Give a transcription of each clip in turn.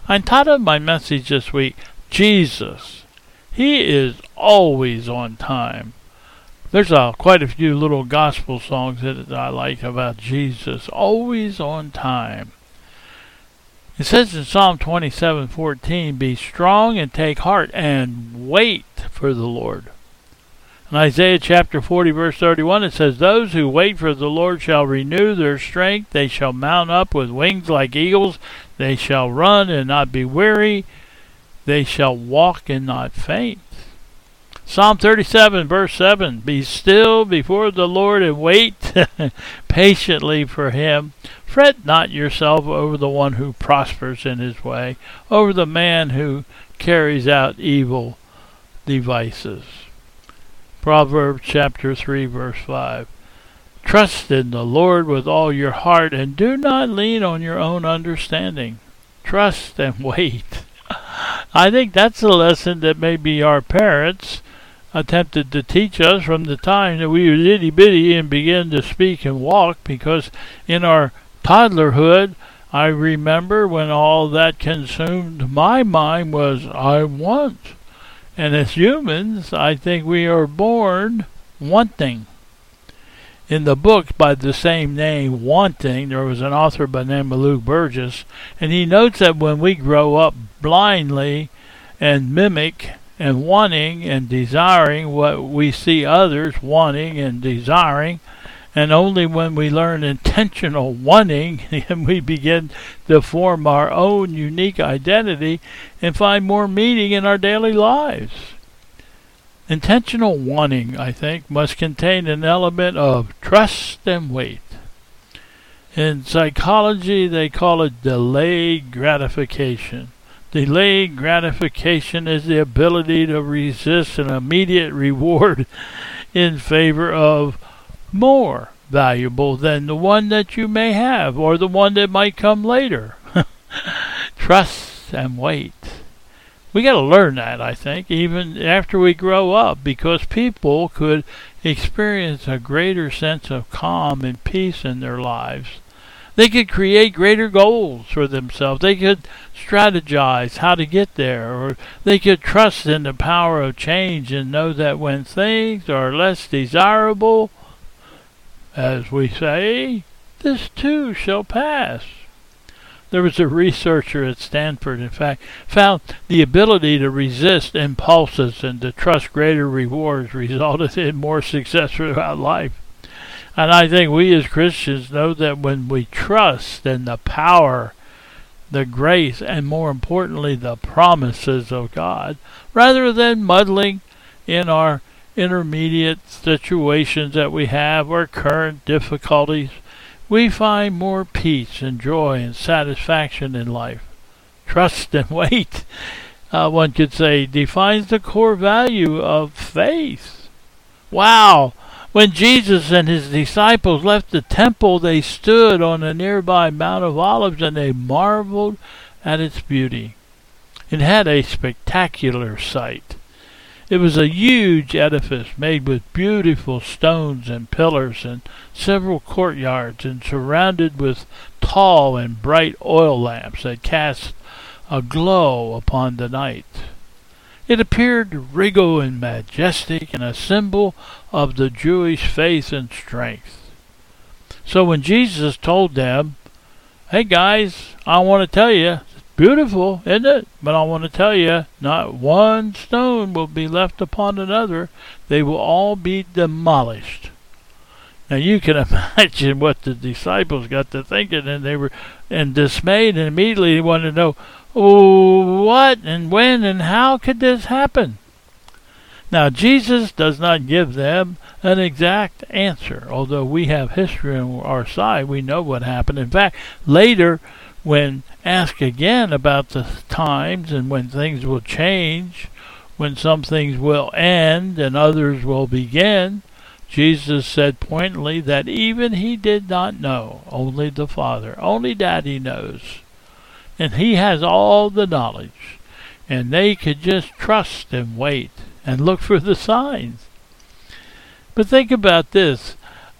I entitled my message this week, Jesus. He is always on time. There's quite a few little gospel songs that I like about Jesus, always on time. It says in Psalm 27:14, be strong and take heart and wait for the Lord. In Isaiah chapter 40, verse 31, it says, those who wait for the Lord shall renew their strength. They shall mount up with wings like eagles. They shall run and not be weary. They shall walk and not faint. Psalm 37, verse 7, be still before the Lord and wait patiently for him. Fret not yourself over the one who prospers in his way, over the man who carries out evil devices. Proverbs chapter 3, verse 5. Trust in the Lord with all your heart and do not lean on your own understanding. Trust and wait. I think that's a lesson that maybe our parents attempted to teach us from the time that we were itty-bitty and began to speak and walk, because in our toddlerhood, I remember when all that consumed my mind was, I want. And as humans, I think we are born wanting. In the book by the same name, Wanting, there was an author by the name of Luke Burgess, and he notes that when we grow up blindly and mimic and wanting and desiring what we see others wanting and desiring, and only when we learn intentional wanting and we begin to form our own unique identity and find more meaning in our daily lives. Intentional wanting, I think, must contain an element of trust and wait. In psychology, they call it delayed gratification. Delayed gratification is the ability to resist an immediate reward in favor of more valuable than the one that you may have or the one that might come later. Trust and wait. We got to learn that, I think, even after we grow up, because people could experience a greater sense of calm and peace in their lives. They could create greater goals for themselves. They could strategize how to get there, or they could trust in the power of change and know that when things are less desirable, as we say, this too shall pass. There was a researcher at Stanford, in fact, found the ability to resist impulses and to trust greater rewards resulted in more success throughout life. And I think we as Christians know that when we trust in the power, the grace, and more importantly, the promises of God, rather than muddling in our intermediate situations that we have or current difficulties, we find more peace and joy and satisfaction in life. Trust and wait, one could say, defines the core value of faith. Wow! When Jesus and his disciples left the temple, they stood on a nearby Mount of Olives and they marveled at its beauty. It had a spectacular sight. It was a huge edifice made with beautiful stones and pillars and several courtyards and surrounded with tall and bright oil lamps that cast a glow upon the night. It appeared regal and majestic and a symbol of the Jewish faith and strength. So when Jesus told them, hey guys, I want to tell you, beautiful, isn't it? But I want to tell you, not one stone will be left upon another. They will all be demolished. Now you can imagine what the disciples got to thinking, and they were dismayed, and immediately they wanted to know, oh, what and when and how could this happen? Now Jesus does not give them an exact answer, although we have history on our side. We know what happened. In fact, later, when asked again about the times and when things will change, when some things will end and others will begin, Jesus said pointedly that even he did not know, only the Father, only Daddy knows. And he has all the knowledge, and they could just trust and wait and look for the signs. But think about this.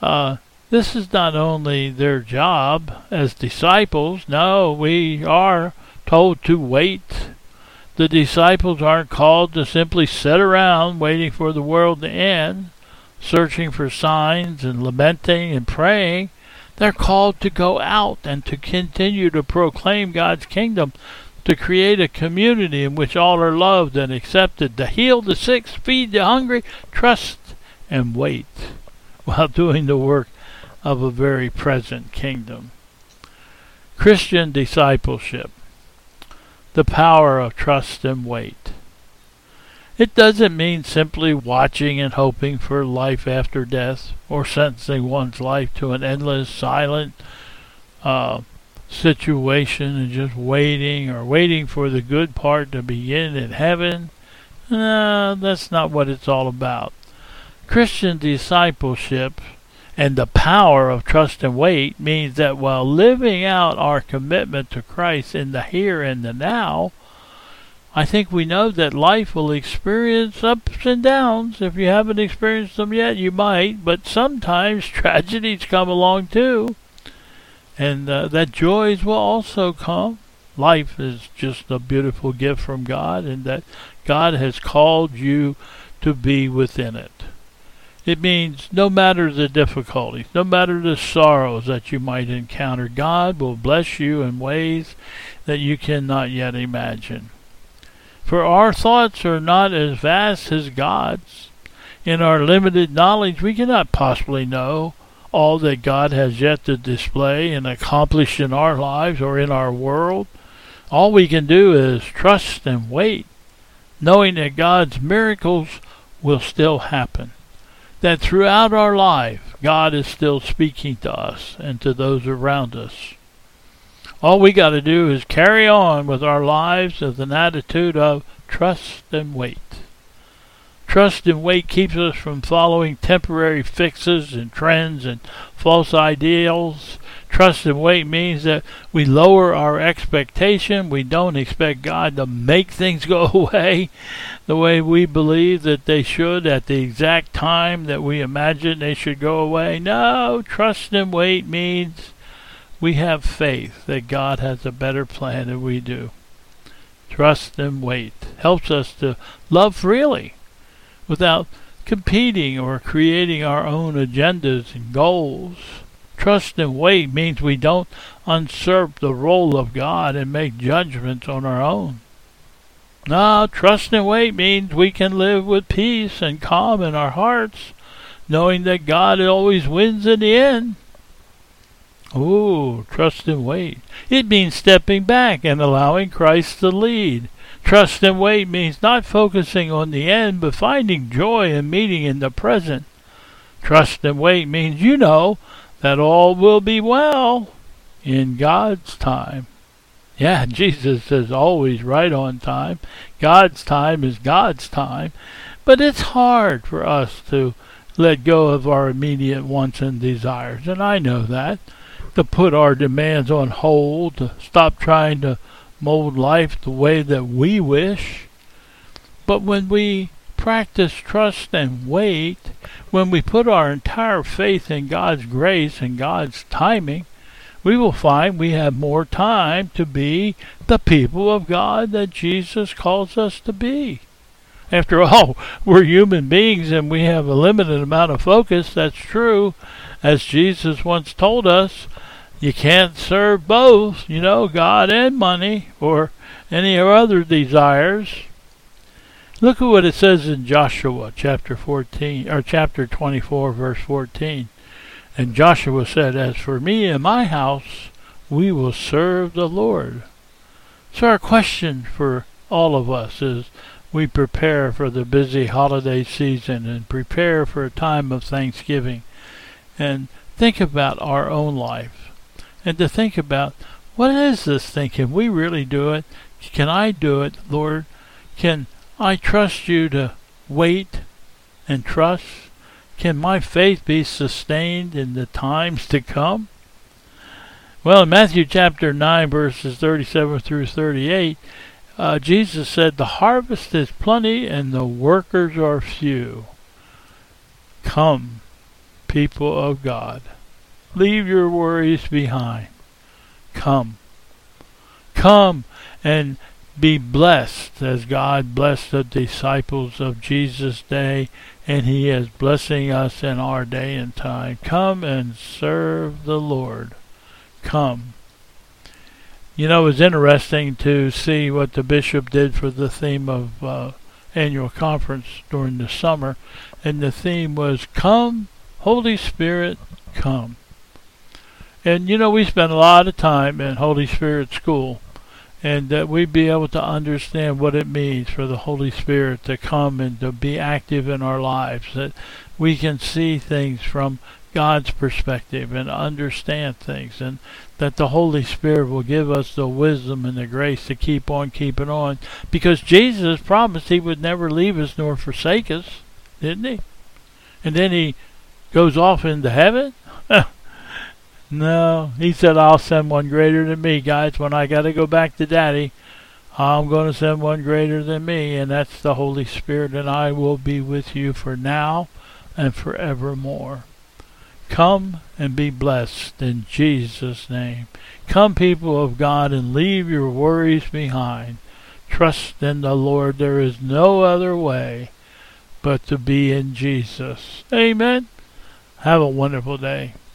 This is not only their job as disciples. No, we are told to wait. The disciples aren't called to simply sit around waiting for the world to end, searching for signs and lamenting and praying. They're called to go out and to continue to proclaim God's kingdom, to create a community in which all are loved and accepted, to heal the sick, feed the hungry, trust and wait, while doing the work of a very present kingdom. Christian discipleship. The power of trust and wait. It doesn't mean simply watching and hoping for life after death, or sentencing one's life to an endless, silent situation and just waiting for the good part to begin in heaven. No, that's not what it's all about. Christian discipleship and the power of trust and wait means that while living out our commitment to Christ in the here and the now, I think we know that life will experience ups and downs. If you haven't experienced them yet, you might, but sometimes tragedies come along too, and that joys will also come. Life is just a beautiful gift from God, and that God has called you to be within it. It means no matter the difficulties, no matter the sorrows that you might encounter, God will bless you in ways that you cannot yet imagine. For our thoughts are not as vast as God's. In our limited knowledge, we cannot possibly know all that God has yet to display and accomplish in our lives or in our world. All we can do is trust and wait, knowing that God's miracles will still happen. That throughout our life, God is still speaking to us and to those around us. All we got to do is carry on with our lives with an attitude of trust and wait. Trust and wait keeps us from following temporary fixes and trends and false ideals. Trust and wait means that we lower our expectation. We don't expect God to make things go away the way we believe that they should at the exact time that we imagine they should go away. No, trust and wait means we have faith that God has a better plan than we do. Trust and wait helps us to love freely without competing or creating our own agendas and goals. Trust and wait means we don't usurp the role of God and make judgments on our own. No, trust and wait means we can live with peace and calm in our hearts, knowing that God always wins in the end. Ooh, trust and wait. It means stepping back and allowing Christ to lead. Trust and wait means not focusing on the end, but finding joy and meaning in the present. Trust and wait means you know that all will be well in God's time. Yeah, Jesus is always right on time. God's time is God's time. But it's hard for us to let go of our immediate wants and desires, and I know that. To put our demands on hold, to stop trying to mold life the way that we wish. But when we practice trust and wait, when we put our entire faith in God's grace and God's timing, we will find we have more time to be the people of God that Jesus calls us to be. After all, we're human beings and we have a limited amount of focus. That's true. As Jesus once told us, you can't serve both, God and money, or any other desires. Look at what it says in Joshua chapter 24, verse 14. And Joshua said, "As for me and my house, we will serve the Lord." So our question for all of us is, we prepare for the busy holiday season and prepare for a time of Thanksgiving, and think about our own life. And to think about, what is this thing? Can we really do it? Can I do it, Lord? Can I trust you to wait and trust? Can my faith be sustained in the times to come? Well, in Matthew chapter 9, verses 37 through 38, Jesus said, "The harvest is plenty and the workers are few. Come, people of God. Leave your worries behind. Come and be blessed as God blessed the disciples of Jesus' day, and He is blessing us in our day and time. Come and serve the Lord. Come. You know, it was interesting to see what the bishop did for the theme of annual conference during the summer, and the theme was "Come, Holy Spirit, come." And you know, we spent a lot of time in Holy Spirit school, and that we'd be able to understand what it means for the Holy Spirit to come and to be active in our lives, that we can see things from God's perspective and understand things, and that the Holy Spirit will give us the wisdom and the grace to keep on keeping on, because Jesus promised He would never leave us nor forsake us, didn't He? And then He goes off into heaven? No, He said, I'll send one greater than me, guys. When I got to go back to Daddy, I'm going to send one greater than me, and that's the Holy Spirit, and I will be with you for now and forevermore. Come and be blessed in Jesus' name. Come, people of God, and leave your worries behind. Trust in the Lord. There is no other way but to be in Jesus. Amen. Have a wonderful day.